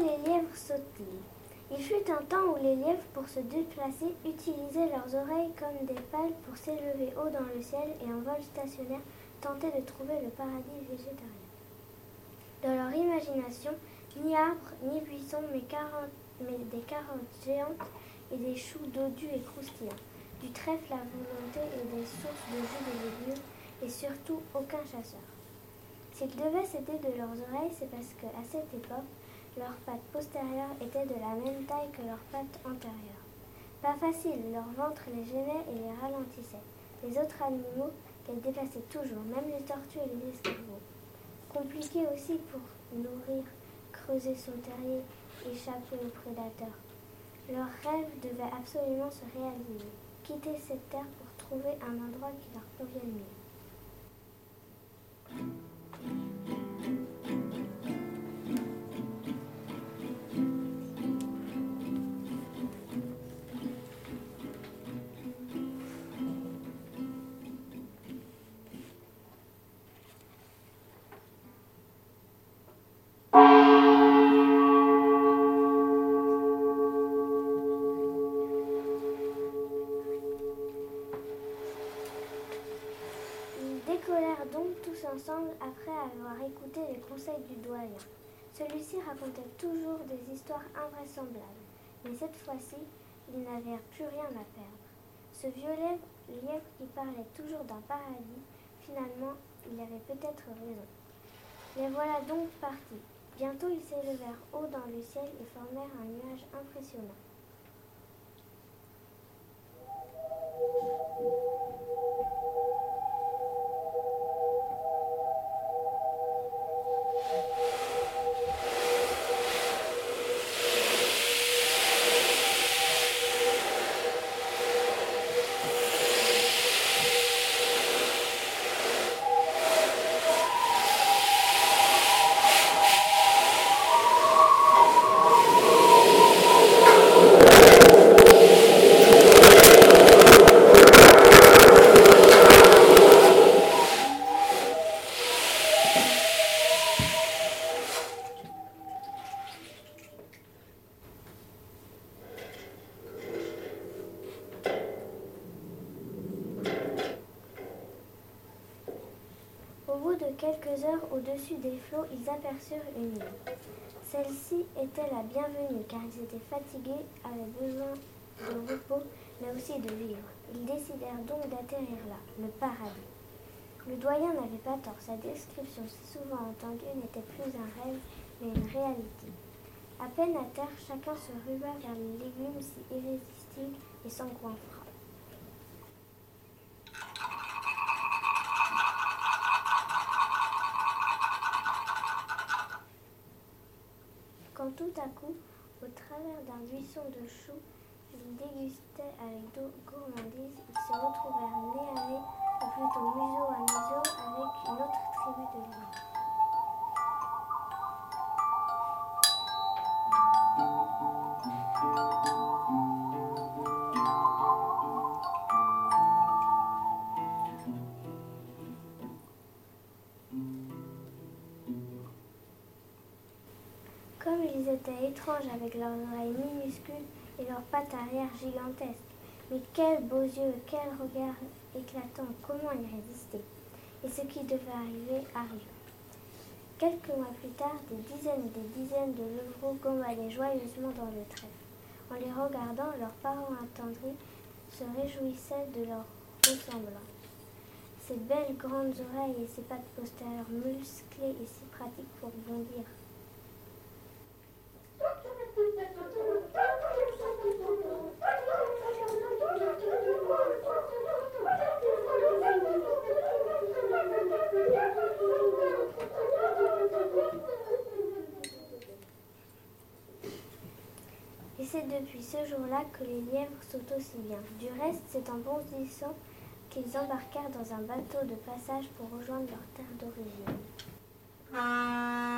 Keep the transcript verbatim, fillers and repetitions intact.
les lièvres sautent-ils? Il fut un temps où les lièvres, pour se déplacer, utilisaient leurs oreilles comme des pales pour s'élever haut dans le ciel et en vol stationnaire tenter de trouver le paradis végétarien. Dans leur imagination, ni arbres, ni buissons, mais, carottes, mais des carottes géantes et des choux dodus et croustillants, du trèfle à volonté et des sources de jus de légumes, et surtout aucun chasseur. S'ils devaient s'aider de leurs oreilles, c'est parce qu'à cette époque, leurs pattes postérieures étaient de la même taille que leurs pattes antérieures. Pas facile, leur ventre les gênait et les ralentissait. Les autres animaux les dépassaient toujours, même les tortues et les escargots. Compliqué aussi pour nourrir, creuser son terrier, échapper aux prédateurs. Leur rêve devait absolument se réaliser, quitter cette terre pour trouver un endroit qui leur convienne mieux. Décollèrent donc tous ensemble après avoir écouté les conseils du doyen. Celui-ci racontait toujours des histoires invraisemblables, mais cette fois-ci, ils n'avaient plus rien à perdre. Ce vieux lièvre qui parlait toujours d'un paradis, finalement, il avait peut-être raison. Les voilà donc partis. Bientôt, ils s'élevèrent haut dans le ciel et formèrent un nuage impressionnant. Au bout de quelques heures, au-dessus des flots, ils aperçurent une île. Celle-ci était la bienvenue, car ils étaient fatigués, avaient besoin de repos, mais aussi de vivre. Ils décidèrent donc d'atterrir là, le paradis. Le doyen n'avait pas tort, sa description si souvent entendue n'était plus un rêve, mais une réalité. À peine à terre, chacun se rua vers les légumes si irrésistibles et sans grand frein. Quand tout à coup, au travers d'un buisson de choux, ils dégustaient avec gourmandise, ils se retrouvèrent nez à nez, ou plutôt museau à museau, avec une autre tribu de lions. Comme ils étaient étranges avec leurs oreilles minuscules et leurs pattes arrière gigantesques. Mais quels beaux yeux, quel regard éclatant, comment y résister? Et ce qui devait arriver arriva. Quelques mois plus tard, des dizaines et des dizaines de levreaux gambadaient joyeusement dans le trèfle. En les regardant, leurs parents attendris se réjouissaient de leur ressemblance. Ces belles grandes oreilles et ces pattes postérieures musclées et si pratiques pour bondir. Et c'est depuis ce jour-là que les lièvres sautent aussi bien. Du reste, c'est en bondissant qu'ils embarquèrent dans un bateau de passage pour rejoindre leur terre d'origine.